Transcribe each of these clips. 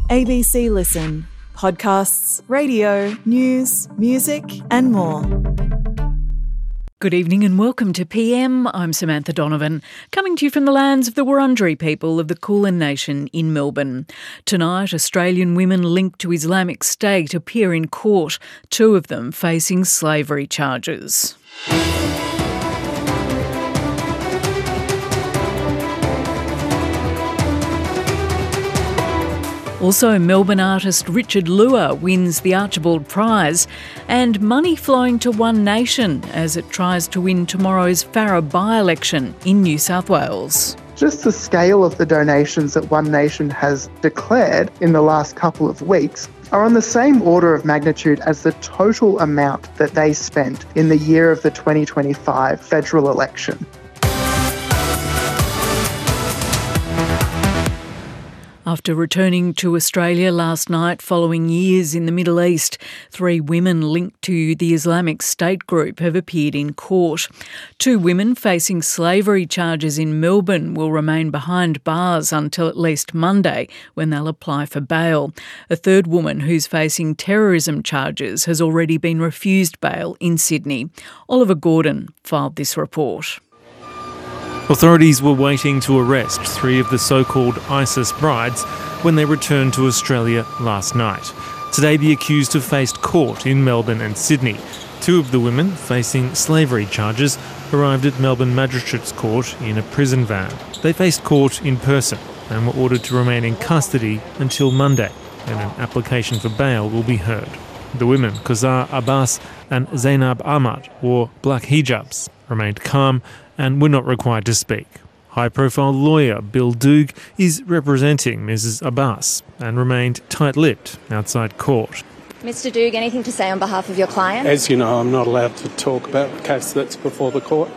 ABC Listen. Podcasts, radio, news, music and more. Good evening and welcome to PM. I'm Samantha Donovan, coming to you from the lands of the Wurundjeri people of the Kulin Nation in Melbourne. Tonight, Australian women linked to Islamic State appear in court, two of them facing slavery charges. Also, Melbourne artist Richard Lua wins the Archibald Prize, and money flowing to One Nation as it tries to win tomorrow's Farrer by-election in New South Wales. Just the scale of the donations that One Nation has declared in the last couple of weeks are on the same order of magnitude as the total amount that they spent in the year of the 2025 federal election. After returning to Australia last night following years in the Middle East, three women linked to the Islamic State group have appeared in court. Two women facing slavery charges in Melbourne will remain behind bars until at least Monday, when they'll apply for bail. A third woman who's facing terrorism charges has already been refused bail in Sydney. Oliver Gordon filed this report. Authorities were waiting to arrest three of the so-called ISIS brides when they returned to Australia last night. Today the accused have faced court in Melbourne and Sydney. Two of the women facing slavery charges arrived at Melbourne Magistrates Court in a prison van. They faced court in person and were ordered to remain in custody until Monday, when an application for bail will be heard. The women, Kawsar Abbas and Zainab Ahmad, wore black hijabs, remained calm and were not required to speak. High-profile lawyer Bill Doog is representing Mrs Abbas and remained tight-lipped outside court. Mr Doog, anything to say on behalf of your client? As you know, I'm not allowed to talk about the case that's before the court.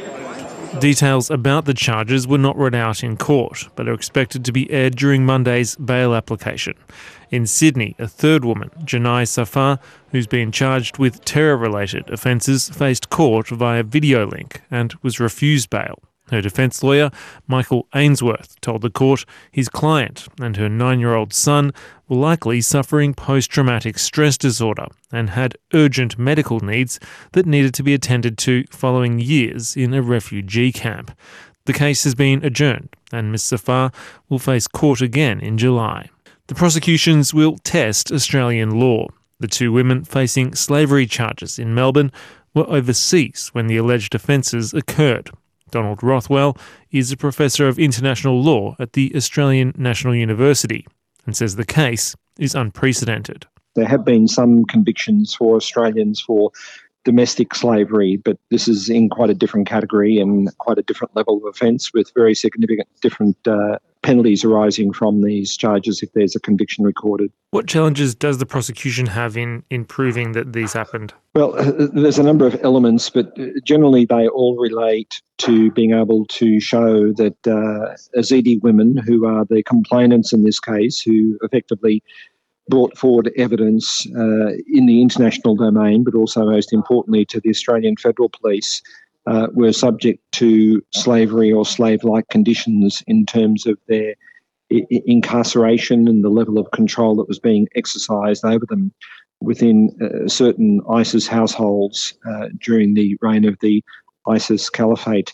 Details about the charges were not read out in court, but are expected to be aired during Monday's bail application. In Sydney, a third woman, Janai Safar, who's been charged with terror-related offences, faced court via video link and was refused bail. Her defence lawyer, Michael Ainsworth, told the court his client and her 9-year-old son were likely suffering post-traumatic stress disorder and had urgent medical needs that needed to be attended to following years in a refugee camp. The case has been adjourned and Ms Safar will face court again in July. The prosecutions will test Australian law. The two women facing slavery charges in Melbourne were overseas when the alleged offences occurred. Donald Rothwell is a professor of international law at the Australian National University and says the case is unprecedented. There have been some convictions for Australians for domestic slavery, but this is in quite a different category and quite a different level of offence with very significant different penalties arising from these charges if there's a conviction recorded. What challenges does the prosecution have in proving that these happened? Well, there's a number of elements, but generally they all relate to being able to show that Yazidi women, who are the complainants in this case, who effectively brought forward evidence in the international domain, but also most importantly to the Australian Federal Police, were subject to slavery or slave-like conditions in terms of their incarceration and the level of control that was being exercised over them within certain ISIS households during the reign of the ISIS Caliphate.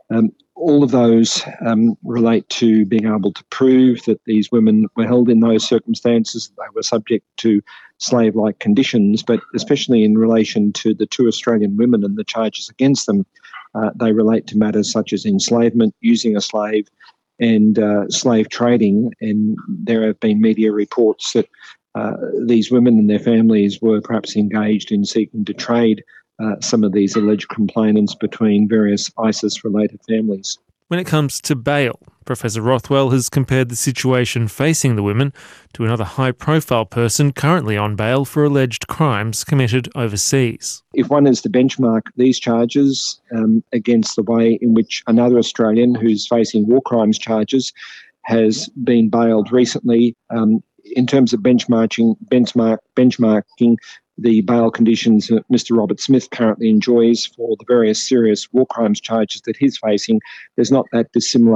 All of those relate to being able to prove that these women were held in those circumstances, they were subject to slave-like conditions, but especially in relation to the two Australian women and the charges against them, they relate to matters such as enslavement, using a slave, and slave trading. And there have been media reports that these women and their families were perhaps engaged in seeking to trade some of these alleged complainants between various ISIS-related families. When it comes to bail, Professor Rothwell has compared the situation facing the women to another high-profile person currently on bail for alleged crimes committed overseas. If one is to benchmark these charges against the way in which another Australian who's facing war crimes charges has been bailed recently, in terms of benchmarking the bail conditions that Mr Robert Smith currently enjoys for the various serious war crimes charges that he's facing, there's not that dissimilar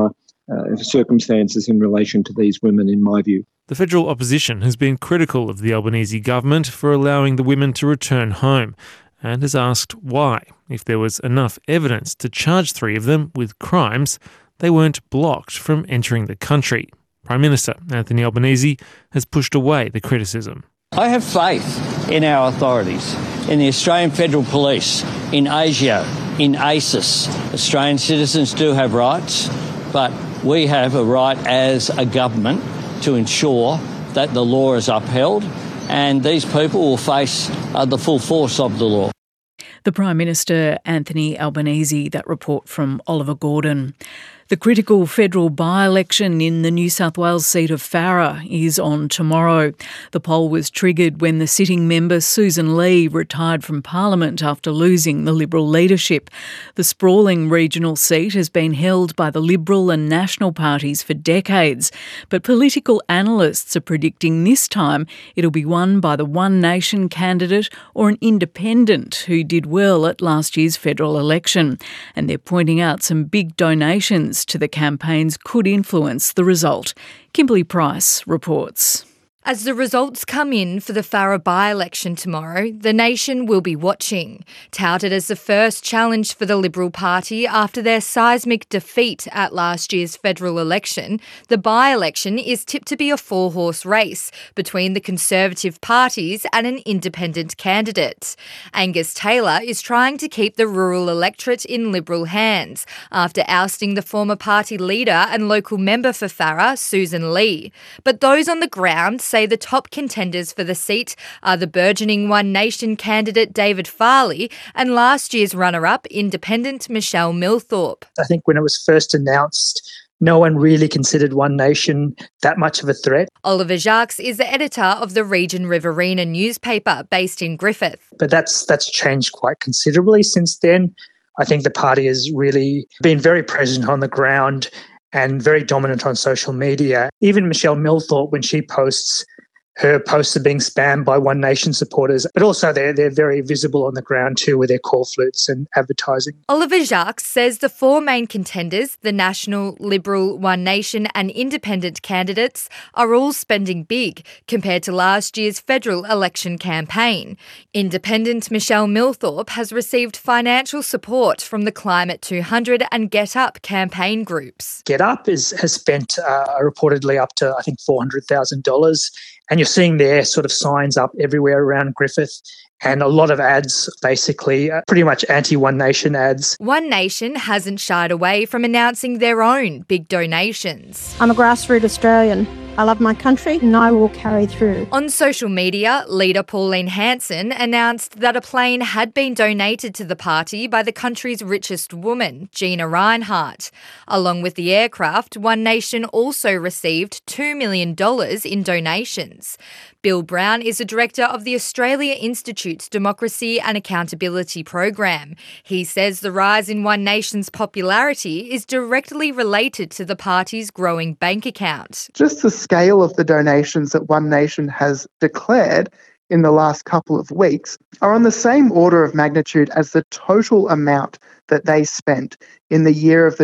circumstances in relation to these women, in my view. The federal opposition has been critical of the Albanese government for allowing the women to return home and has asked why, if there was enough evidence to charge 3 of them with crimes, they weren't blocked from entering the country. Prime Minister Anthony Albanese has pushed away the criticism. I have faith in our authorities, in the Australian Federal Police, in ASIO, in ACIS. Australian citizens do have rights, but we have a right as a government to ensure that the law is upheld and these people will face the full force of the law. The Prime Minister, Anthony Albanese, that report from Oliver Gordon. The critical federal by-election in the New South Wales seat of Farrer is on tomorrow. The poll was triggered when the sitting member Susan Lee retired from Parliament after losing the Liberal leadership. The sprawling regional seat has been held by the Liberal and National parties for decades, but political analysts are predicting this time it'll be won by the One Nation candidate or an independent who did well at last year's federal election. And they're pointing out some big donations to the campaigns could influence the result. Kimberly Price reports. As the results come in for the Farrer by-election tomorrow, the nation will be watching. Touted as the first challenge for the Liberal Party after their seismic defeat at last year's federal election, the by-election is tipped to be a 4-horse race between the Conservative parties and an independent candidate. Angus Taylor is trying to keep the rural electorate in Liberal hands after ousting the former party leader and local member for Farrer, Susan Lee. But those on the ground say the top contenders for the seat are the burgeoning One Nation candidate David Farley and last year's runner-up independent Michelle Millthorpe. I think when it was first announced, no one really considered One Nation that much of a threat. Oliver Jacques is the editor of the Region Riverina newspaper based in Griffith. But that's changed quite considerably since then. I think the party has really been very present on the ground and very dominant on social media. Even Michelle Millthorpe, when she posts, her posts are being spammed by One Nation supporters, but also they're very visible on the ground too with their call flutes and advertising. Oliver Jacques says the 4 main contenders, the National, Liberal, One Nation and Independent candidates, are all spending big compared to last year's federal election campaign. Independent Michelle Millthorpe has received financial support from the Climate 200 and Get Up campaign groups. Get Up has spent reportedly up to, I think, $400,000. And you're seeing their sort of signs up everywhere around Griffith and a lot of ads, basically pretty much anti-One Nation ads. One Nation hasn't shied away from announcing their own big donations. I'm a grassroots Australian. I love my country and I will carry through. On social media, leader Pauline Hanson announced that a plane had been donated to the party by the country's richest woman, Gina Rinehart. Along with the aircraft, One Nation also received $2 million in donations. Bill Brown is the director of the Australia Institute's Democracy and Accountability program. He says the rise in One Nation's popularity is directly related to the party's growing bank account. Just the scale of the donations that One Nation has declared in the last couple of weeks are on the same order of magnitude as the total amount that they spent in the year of the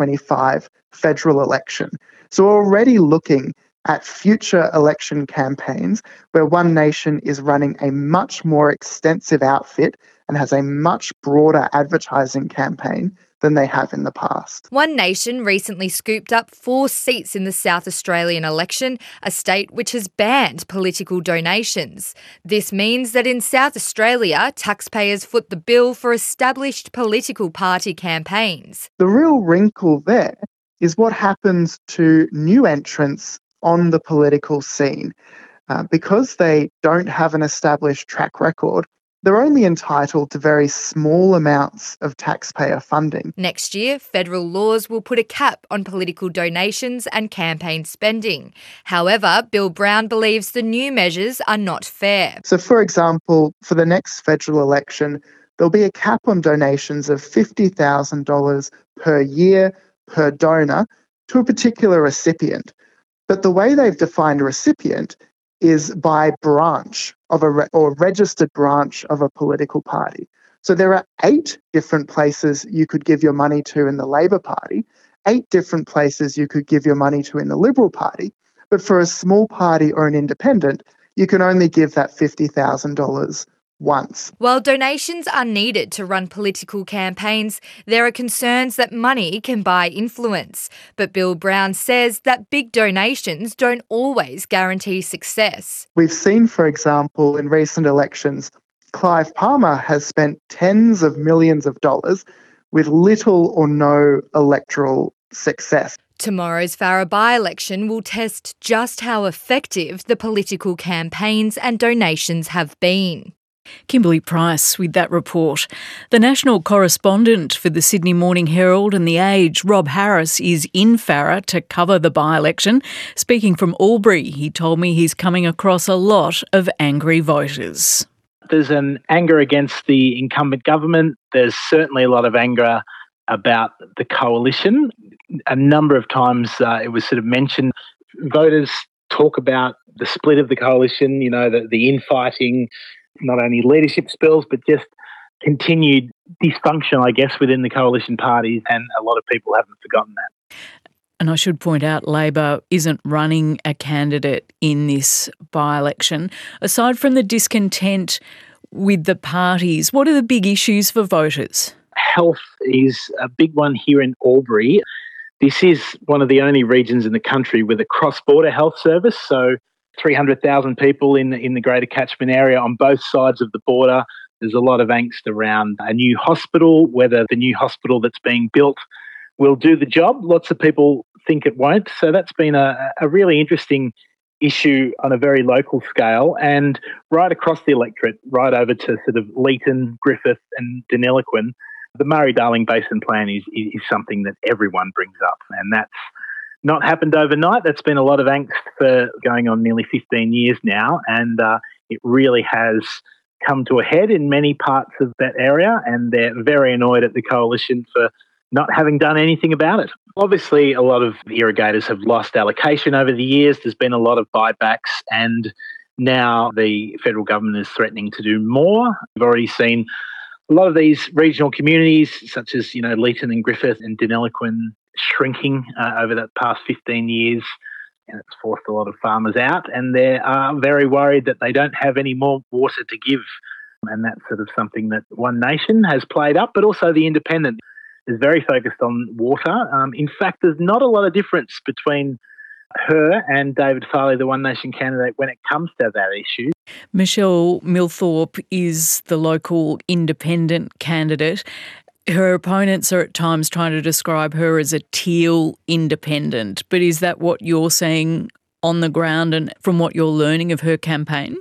2025 federal election. So we're already looking at future election campaigns where One Nation is running a much more extensive outfit and has a much broader advertising campaign than they have in the past. One Nation recently scooped up 4 seats in the South Australian election, a state which has banned political donations. This means that in South Australia, taxpayers foot the bill for established political party campaigns. The real wrinkle there is what happens to new entrants on the political scene. Because they don't have an established track record, they're only entitled to very small amounts of taxpayer funding. Next year, federal laws will put a cap on political donations and campaign spending. However, Bill Brown believes the new measures are not fair. So, for example, for the next federal election, there'll be a cap on donations of $50,000 per year per donor to a particular recipient. But the way they've defined a recipient is by branch of or registered branch of a political party. So there are 8 different places you could give your money to in the Labor Party, 8 different places you could give your money to in the Liberal Party. But for a small party or an independent, you can only give that $50,000 once. While donations are needed to run political campaigns, there are concerns that money can buy influence. But Bill Brown says that big donations don't always guarantee success. We've seen, for example, in recent elections, Clive Palmer has spent tens of millions of dollars with little or no electoral success. Tomorrow's Farrer by-election will test just how effective the political campaigns and donations have been. Kimberly Price with that report. The national correspondent for the Sydney Morning Herald and The Age, Rob Harris, is in Farrer to cover the by-election. Speaking from Albury, he told me he's coming across a lot of angry voters. There's an anger against the incumbent government. There's certainly a lot of anger about the coalition. A number of times it was sort of mentioned. Voters talk about the split of the coalition, the infighting, not only leadership spills, but just continued dysfunction, I guess, within the coalition parties, and a lot of people haven't forgotten that. And I should point out, Labor isn't running a candidate in this by-election. Aside from the discontent with the parties, what are the big issues for voters? Health is a big one here in Albury. This is one of the only regions in the country with a cross-border health service, so 300,000 people in the greater catchment area on both sides of the border. There's a lot of angst around a new hospital, whether the new hospital that's being built will do the job. Lots of people think it won't. So that's been a really interesting issue on a very local scale, and right across the electorate, right over to sort of Leeton, Griffith and Deniliquin. The Murray-Darling Basin Plan is something that everyone brings up, and that's not happened overnight. That's been a lot of angst for going on nearly 15 years now, and it really has come to a head in many parts of that area, and they're very annoyed at the coalition for not having done anything about it. Obviously, a lot of irrigators have lost allocation over the years. There's been a lot of buybacks, and now the federal government is threatening to do more. We've already seen a lot of these regional communities, such as Leeton and Griffith and Deniliquin, shrinking over that past 15 years, and it's forced a lot of farmers out, and they are very worried that they don't have any more water to give. And that's sort of something that One Nation has played up, but also the Independent is very focused on water. In fact, there's not a lot of difference between her and David Farley, the One Nation candidate, when it comes to that issue. Michelle Milthorpe is the local independent candidate. Her opponents are at times trying to describe her as a teal independent, but is that what you're seeing on the ground and from what you're learning of her campaign?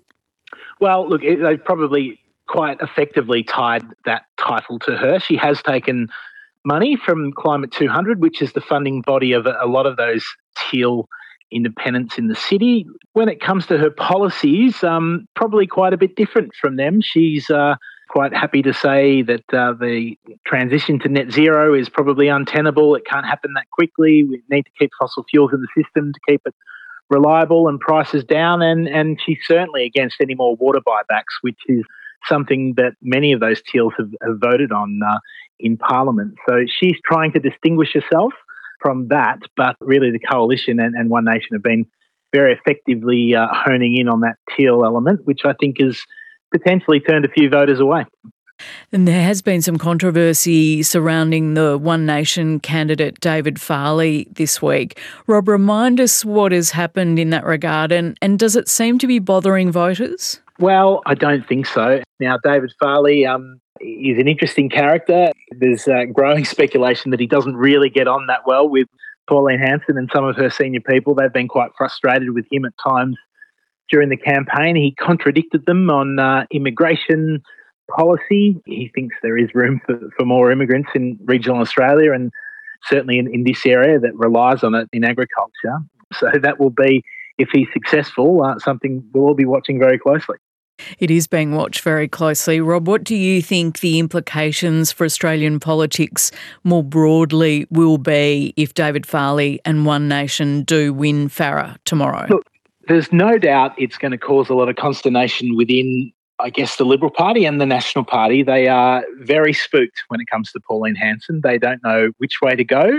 Well, look, they've probably quite effectively tied that title to her. She has taken money from Climate 200, which is the funding body of a lot of those teal independents in the city. When it comes to her policies, probably quite a bit different from them. She's quite happy to say that the transition to net zero is probably untenable. It can't happen that quickly. We need to keep fossil fuels in the system to keep it reliable and prices down. And she's certainly against any more water buybacks, which is something that many of those teals have voted on in Parliament. So she's trying to distinguish herself from that, but really the Coalition and One Nation have been very effectively honing in on that teal element, which I think has potentially turned a few voters away. And there has been some controversy surrounding the One Nation candidate David Farley this week. Rob, remind us what has happened in that regard, and does it seem to be bothering voters? Well, I don't think so. Now, David Farley is an interesting character. There's growing speculation that he doesn't really get on that well with Pauline Hanson and some of her senior people. They've been quite frustrated with him at times during the campaign. He contradicted them on immigration policy. He thinks there is room for more immigrants in regional Australia, and certainly in this area that relies on it in agriculture. So that will be, if he's successful, something we'll all be watching very closely. It is being watched very closely. Rob, what do you think the implications for Australian politics more broadly will be if David Farley and One Nation do win Farrer tomorrow? Look, there's no doubt it's going to cause a lot of consternation within, I guess, the Liberal Party and the National Party. They are very spooked when it comes to Pauline Hanson. They don't know which way to go.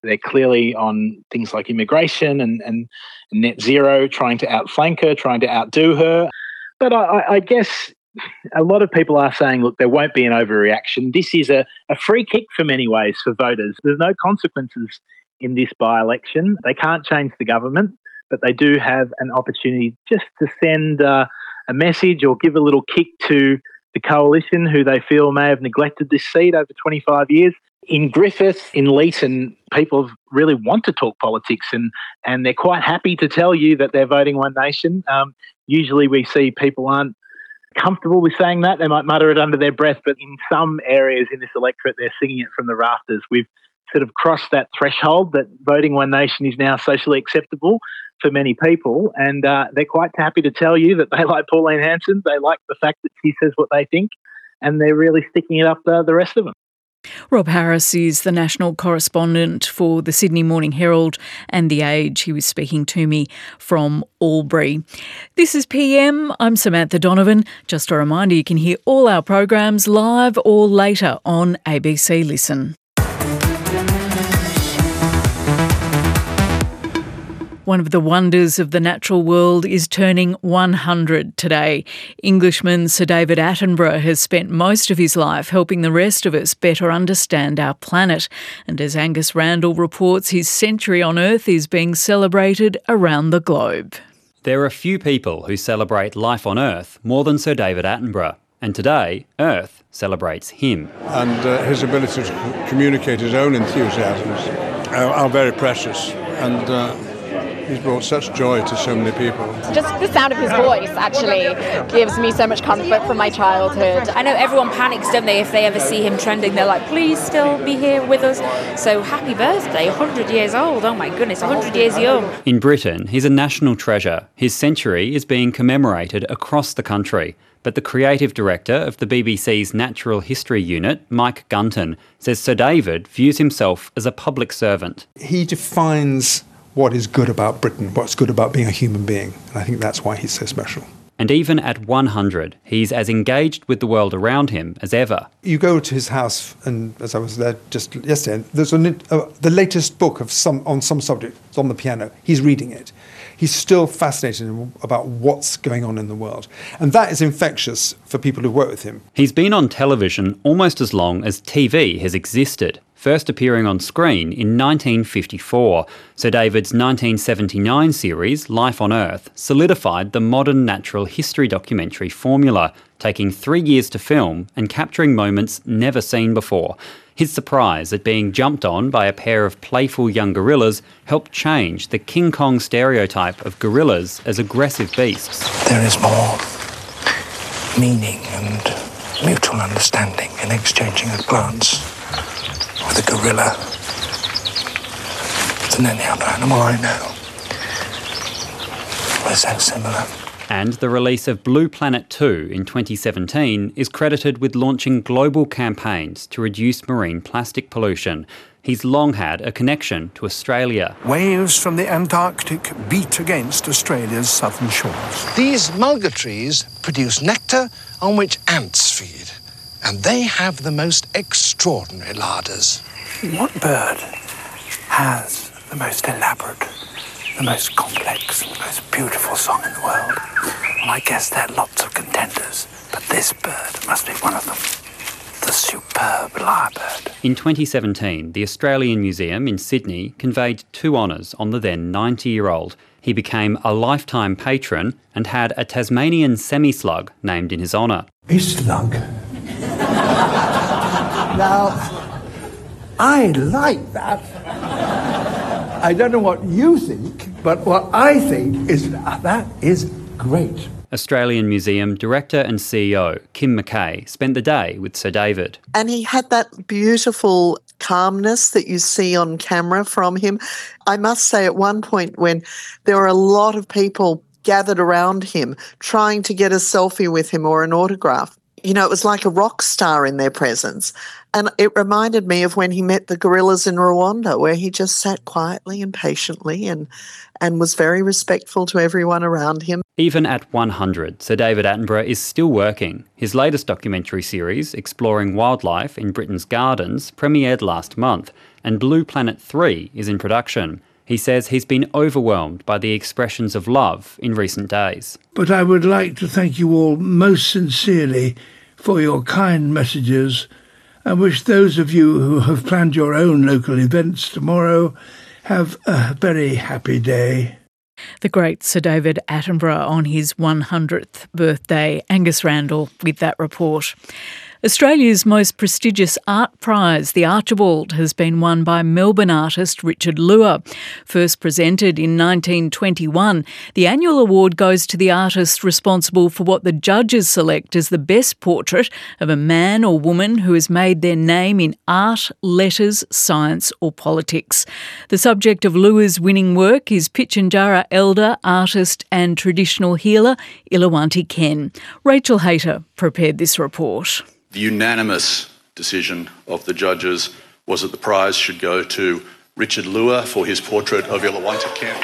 They're clearly on things like immigration and net zero, trying to outflank her, trying to outdo her. But I guess a lot of people are saying, look, there won't be an overreaction. This is a free kick for many ways for voters. There's no consequences in this by-election. They can't change the government, but they do have an opportunity just to send a message or give a little kick to the coalition who they feel may have neglected this seat over 25 years. In Griffith, in Leeton, people really want to talk politics and they're quite happy to tell you that they're voting One Nation. Usually we see people aren't comfortable with saying that. They might mutter it under their breath, but in some areas in this electorate, they're singing it from the rafters. We've sort of crossed that threshold that voting One Nation is now socially acceptable for many people, and they're quite happy to tell you that they like Pauline Hanson, they like the fact that she says what they think, and they're really sticking it up the rest of them. Rob Harris is the national correspondent for the Sydney Morning Herald and The Age. He was speaking to me from Albury. This is PM. I'm Samantha Donovan. Just a reminder, you can hear all our programs live or later on ABC Listen. One of the wonders of the natural world is turning 100 today. Englishman Sir David Attenborough has spent most of his life helping the rest of us better understand our planet. And as Angus Randall reports, his century on Earth is being celebrated around the globe. There are few people who celebrate life on Earth more than Sir David Attenborough. And today, Earth celebrates him. And his ability to communicate his own enthusiasms are very precious. And he's brought such joy to so many people. Just the sound of his voice actually gives me so much comfort from my childhood. I know everyone panics, don't they, if they ever see him trending. They're like, please still be here with us. So happy birthday, 100 years old. Oh my goodness, 100 years young. In Britain, he's a national treasure. His century is being commemorated across the country. But the creative director of the BBC's Natural History Unit, Mike Gunton, says Sir David views himself as a public servant. He defines what is good about Britain, what's good about being a human being. And I think that's why he's so special. And even at 100, he's as engaged with the world around him as ever. You go to his house, and as I was there just yesterday, there's the latest book on some subject. It's on the piano. He's reading it. He's still fascinated about what's going on in the world. And that is infectious for people who work with him. He's been on television almost as long as TV has existed, first appearing on screen in 1954. Sir David's 1979 series, Life on Earth, solidified the modern natural history documentary formula, taking 3 years to film and capturing moments never seen before. His surprise at being jumped on by a pair of playful young gorillas helped change the King Kong stereotype of gorillas as aggressive beasts. There is more meaning and mutual understanding in exchanging a glance with a gorilla than any other animal I know. We're so similar. And the release of Blue Planet 2 in 2017 is credited with launching global campaigns to reduce marine plastic pollution. He's long had a connection to Australia. Waves from the Antarctic beat against Australia's southern shores. These mulga trees produce nectar on which ants feed, and they have the most extraordinary larders. What bird has the most elaborate, the most complex, the most beautiful song in the world? Well, I guess there are lots of contenders, but this bird must be one of them. The superb lyrebird. In 2017, the Australian Museum in Sydney conveyed 2 honours on the then 90-year-old. He became a lifetime patron and had a Tasmanian semi-slug named in his honour. A slug. Now, I like that. I don't know what you think, but what I think is that is great. Australian Museum Director and CEO Kim McKay spent the day with Sir David. And he had that beautiful calmness that you see on camera from him. I must say at one point when there were a lot of people gathered around him trying to get a selfie with him or an autograph, you know, it was like a rock star in their presence. And it reminded me of when he met the gorillas in Rwanda, where he just sat quietly and patiently and was very respectful to everyone around him. Even at 100, Sir David Attenborough is still working. His latest documentary series, exploring wildlife in Britain's gardens, premiered last month, and Blue Planet 3 is in production. He says he's been overwhelmed by the expressions of love in recent days. But I would like to thank you all most sincerely for your kind messages and wish those of you who have planned your own local events tomorrow have a very happy day. The great Sir David Attenborough on his 100th birthday. Angus Randall with that report. Australia's most prestigious art prize, the Archibald, has been won by Melbourne artist Richard Luer. First presented in 1921, the annual award goes to the artist responsible for what the judges select as the best portrait of a man or woman who has made their name in art, letters, science or politics. The subject of Luer's winning work is Pitjantjatjara elder, artist and traditional healer Ilawanti Ken. Rachel Hayter prepared this report. The unanimous decision of the judges was that the prize should go to Richard Luer for his portrait of Ilawanti Ken.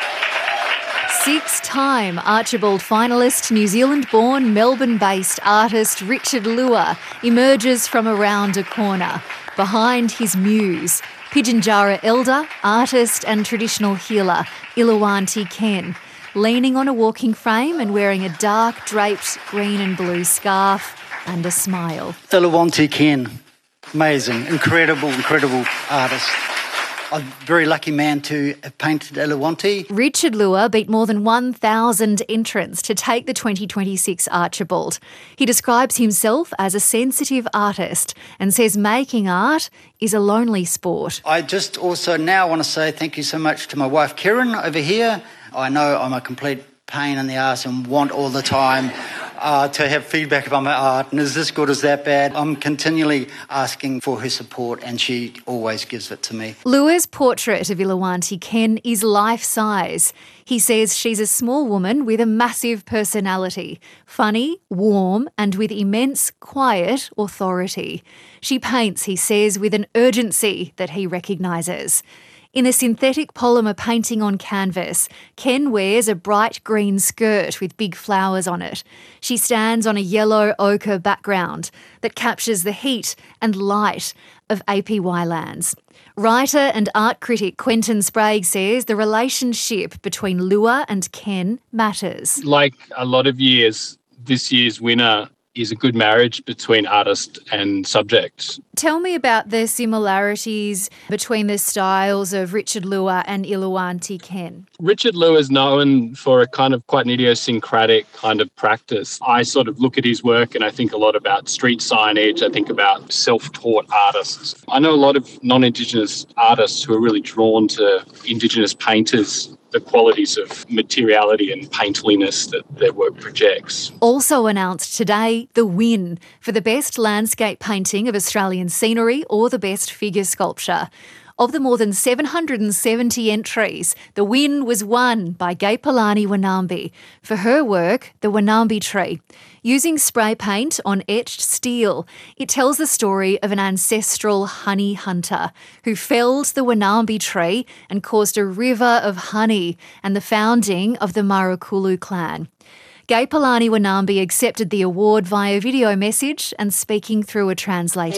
Six-time Archibald finalist, New Zealand-born, Melbourne-based artist Richard Luer emerges from around a corner. Behind his muse, Pitjantjatjara elder, artist and traditional healer Ilawanti Ken, leaning on a walking frame and wearing a dark draped green and blue scarf and a smile. Ilawanti Ken, amazing, incredible artist. I'm a very lucky man to have painted Ilawanti. Richard Luer beat more than 1,000 entrants to take the 2026 Archibald. He describes himself as a sensitive artist and says making art is a lonely sport. I just also now want to say thank you so much to my wife Karen over here. I know I'm a complete pain in the arse and want all the time to have feedback about my art, and is this good, is that bad? I'm continually asking for her support and she always gives it to me. Luer's portrait of Ilawanti Ken is life-size. He says she's a small woman with a massive personality, funny, warm and with immense quiet authority. She paints, he says, with an urgency that he recognises. In a synthetic polymer painting on canvas, Ken wears a bright green skirt with big flowers on it. She stands on a yellow ochre background that captures the heat and light of APY lands. Writer and art critic Quentin Sprague says the relationship between Luer and Ken matters. Like a lot of years, this year's winner is a good marriage between artist and subject. Tell me about the similarities between the styles of Richard Luer and Ilawanti Ken. Richard Luer is known for a kind of quite an idiosyncratic kind of practice. I sort of look at his work and I think a lot about street signage. I think about self-taught artists. I know a lot of non-Indigenous artists who are really drawn to Indigenous painters, the qualities of materiality and painterliness that their work projects. Also announced today, the win for the best landscape painting of Australian scenery or the best figure sculpture. Of the more than 770 entries, the win was won by Gaipalani Wanambi for her work, The Wanambi Tree. Using spray paint on etched steel, it tells the story of an ancestral honey hunter who felled the Wanambi tree and caused a river of honey and the founding of the Marukulu clan. Gaipalani Wanambi accepted the award via video message and speaking through a translator.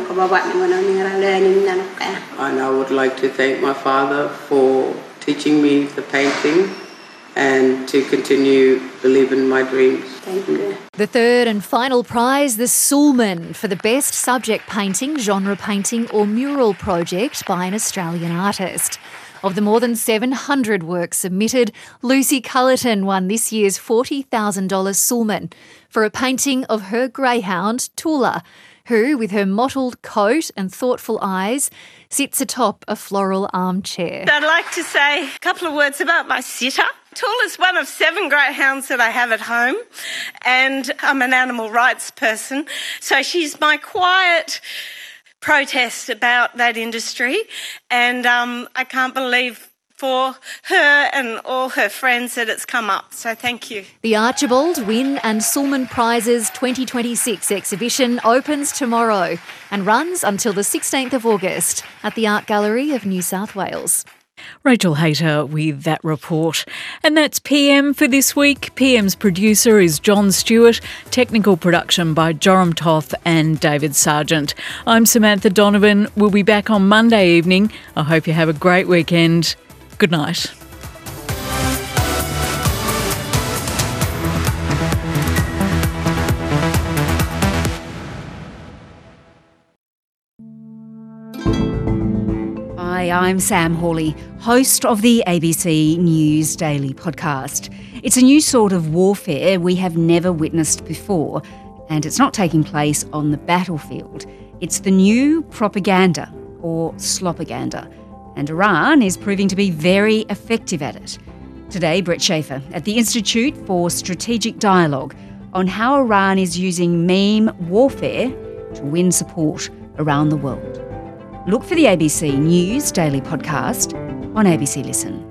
And I would like to thank my father for teaching me the painting and to continue believing my dreams. Thank you. The third and final prize, the Sulman, for the best subject painting, genre painting or mural project by an Australian artist. Of the more than 700 works submitted, Lucy Cullerton won this year's $40,000 Sulman for a painting of her greyhound, Tula, who, with her mottled coat and thoughtful eyes, sits atop a floral armchair. I'd like to say a couple of words about my sitter. Tula's one of 7 greyhounds that I have at home, and I'm an animal rights person, so she's my quiet protest about that industry, and I can't believe for her and all her friends that it's come up, so thank you. The Archibald, Win and Sulman Prizes 2026 exhibition opens tomorrow and runs until the 16th of August at the Art Gallery of New South Wales. Rachel Hayter with that report. And that's PM for this week. PM's producer is John Stewart. Technical production by Joram Toth and David Sargent. I'm Samantha Donovan. We'll be back on Monday evening. I hope you have a great weekend. Good night. Hi, I'm Sam Hawley, host of the ABC News Daily podcast. It's a new sort of warfare we have never witnessed before, and it's not taking place on the battlefield. It's the new propaganda, or slopaganda, and Iran is proving to be very effective at it. Today, Brett Schaefer at the Institute for Strategic Dialogue on how Iran is using meme warfare to win support around the world. Look for the ABC News Daily podcast on ABC Listen.